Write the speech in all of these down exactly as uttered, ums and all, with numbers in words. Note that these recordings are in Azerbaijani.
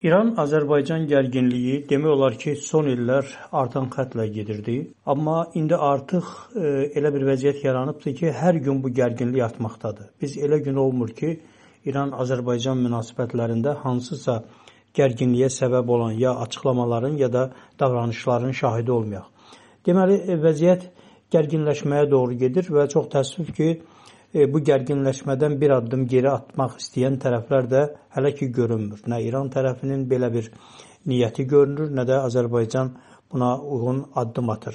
İran-Azərbaycan gərginliyi demək olar ki, son illər artan xəttlə gedirdi. Amma indi artıq e, elə bir vəziyyət yaranıbdır ki, hər gün bu gərginlik artmaqdadır. Biz elə gün olmur ki, İran-Azərbaycan münasibətlərində hansısa gərginliyə səbəb olan ya açıqlamaların ya da davranışların şahidi olmayaq. Deməli, vəziyyət gərginləşməyə doğru gedir və çox təəssüf ki, bu gərginləşmədən bir addım geri atmaq istəyən tərəflər də hələ ki görünmür. Nə İran tərəfinin belə bir niyyəti görünür, nə də Azərbaycan buna uyğun addım atır.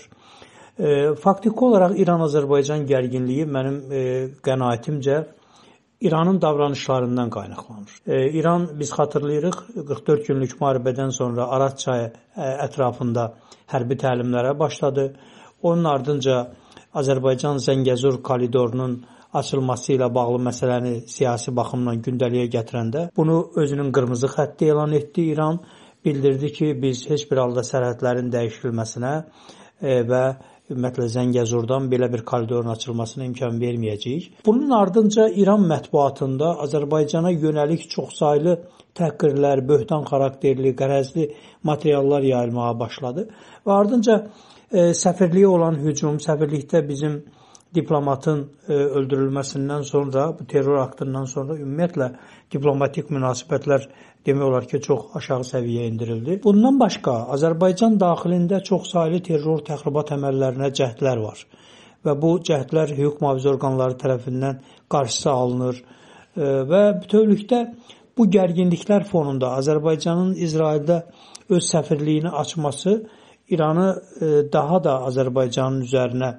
E, faktiki olaraq İran-Azərbaycan gərginliyi mənim e, qənaətimcə İranın davranışlarından qaynaqlanır. E, İran, biz xatırlayırıq, qırx dörd günlük müharibədən sonra Araz çayı ətrafında hərbi təlimlərə başladı. Onun ardınca Azərbaycan Zəngəzur koridorunun açılması ilə bağlı məsələni siyasi baxımdan gündəliyə gətirəndə bunu özünün qırmızı xətti elan etdi. İran bildirdi ki, biz heç bir halda sərhədlərin dəyişilməsinə e, və ümumiyyətlə Zəngəzurdan belə bir koridorun açılmasına imkan verməyəcəyik. Bunun ardınca İran mətbuatında Azərbaycana yönəlik çoxsaylı təhqirlər, böhtan xarakterli, qərəzli materiallar yayılmağa başladı və ardınca e, səfirliyə olan hücum, səfirlikdə bizim diplomatın e, öldürülməsindən sonra, bu terror aktından sonra ümumiyyətlə diplomatik münasibətlər demək olar ki, çox aşağı səviyyəyə endirildi. Bundan başqa, Azərbaycan daxilində çoxsaylı terror təxribat əməllərinə cəhdlər var və bu cəhdlər hüquq mühafizə orqanları tərəfindən qarşısı alınır e, və bütövlükdə bu gərginliklər fonunda Azərbaycanın İsraildə öz səfirliyini açması İranı e, daha da Azərbaycanın üzərinə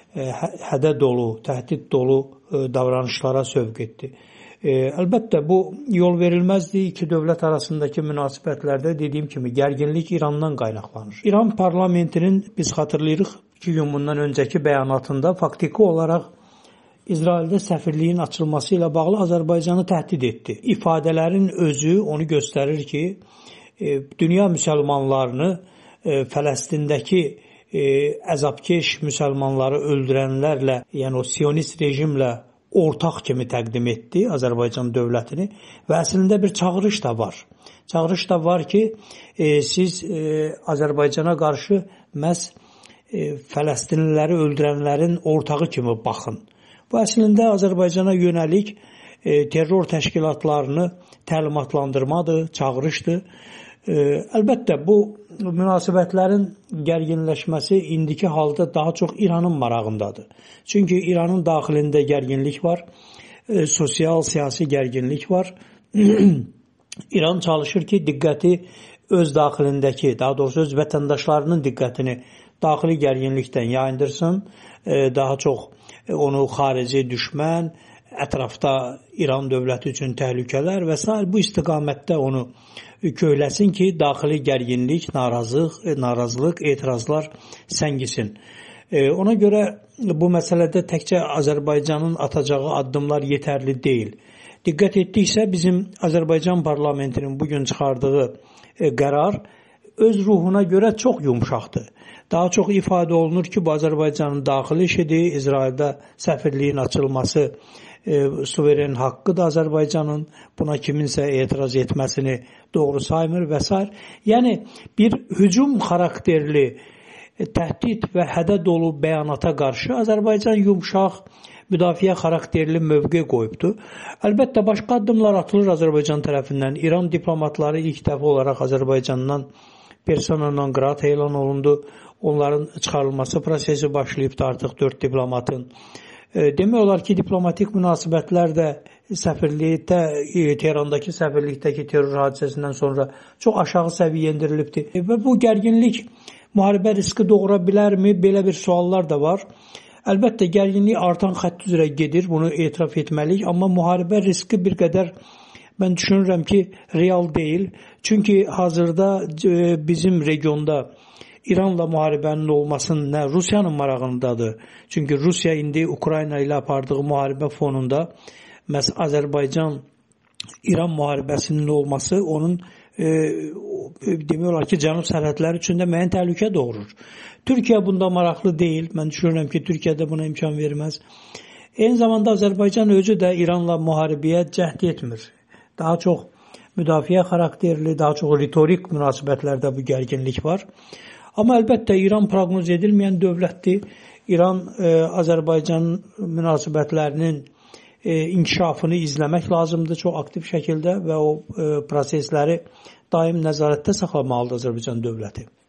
hədə dolu, təhdid dolu davranışlara sövq etdi. Əlbəttə, bu yol verilməzdi. İki dövlət arasındakı münasibətlərdə dediyim kimi gərginlik İrandan qaynaqlanır. İran parlamentinin biz xatırlayırıq iki gün bundan öncəki bəyanatında faktiki olaraq İsraildə səfirliyin açılması ilə bağlı Azərbaycanı təhdid etdi. İfadələrin özü onu göstərir ki, dünya müsəlmanlarını Fələstindəki E, əzabkeş müsəlmanları öldürənlərlə, yəni o sionist rejimlə ortaq kimi təqdim etdi Azərbaycan dövlətini və əslində bir çağırış da var. Çağırış da var ki, e, siz e, Azərbaycana qarşı məhz e, Fələstinliləri öldürənlərin ortağı kimi baxın. Bu əslində Azərbaycana yönəlik e, terror təşkilatlarını təlimatlandırmadır, çağırışdır. E, əlbəttə, bu münasibətlərin gərginləşməsi indiki halda daha çox İranın marağındadır. Çünki İranın daxilində gərginlik var, e, sosial, siyasi gərginlik var. İran çalışır ki, diqqəti öz daxilindəki, daha doğrusu öz vətəndaşlarının diqqətini daxili gərginlikdən yayındırsın, e, daha çox e, onu xarici düşmən, ətrafda İran dövləti üçün təhlükələr və s. bu istiqamətdə onu köhləsin ki, daxili gərginlik, narazılıq, narazılıq, etirazlar səngisin. E, ona görə bu məsələdə təkcə Azərbaycanın atacağı addımlar yetərli deyil. Diqqət etdiksə, bizim Azərbaycan parlamentinin bugün çıxardığı e, qərar öz ruhuna görə çox yumşaqdır. Daha çox ifadə olunur ki, bu Azərbaycanın daxili işidir, İsraildə səfirliyin açılması E, suveren haqqıdır Azərbaycanın, buna kiminsə etiraz etməsini doğru saymır və s. Yəni, bir hücum xarakterli, e, təhdid və hədə dolu bəyanata qarşı Azərbaycan yumşaq, müdafiə xarakterli mövqe qoyubdur. Əlbəttə, başqa addımlar atılır Azərbaycan tərəfindən. İran diplomatları ilk dəfə olaraq Azərbaycandan persona non grata elan olundu. Onların çıxarılması prosesi başlayıbdır artıq dörd diplomatın. Demək olar ki, diplomatik münasibətlər də səfirlikdə, Tehrandakı səfirlikdəki terror hadisəsindən sonra çox aşağı səviyyə endirilibdir. Və bu gərginlik müharibə riski doğura bilərmi? Belə bir suallar da var. Əlbəttə, gərginlik artan xətt üzrə gedir, bunu etiraf etməliyik. Amma müharibə riski bir qədər, mən düşünürəm ki, real deyil. Çünki hazırda bizim regionda İranla müharibənin olmasının nə Rusiyanın marağındadır. Çünki Rusiya indi Ukrayna ilə apardığı müharibə fonunda məhz Azərbaycan-İran müharibəsinin olması onun e, demək olar ki, cənub sərhədləri üçün də müəyyən təhlükə doğurur. Türkiyə bunda maraqlı deyil. Mən düşünürəm ki, Türkiyə də buna imkan verməz. Eyni zamanda Azərbaycan özü də İranla müharibəyə cəhd etmir. Daha çox müdafiə xarakterli, daha çox ritorik münasibətlərdə bu gərginlik var. Amma əlbəttə İran proqnoz edilməyən dövlətdir. İran e, Azərbaycan münasibətlərinin e, inkişafını izləmək lazımdır çox aktiv şəkildə və o e, prosesləri daim nəzarətdə saxlamalıdır Azərbaycan dövləti.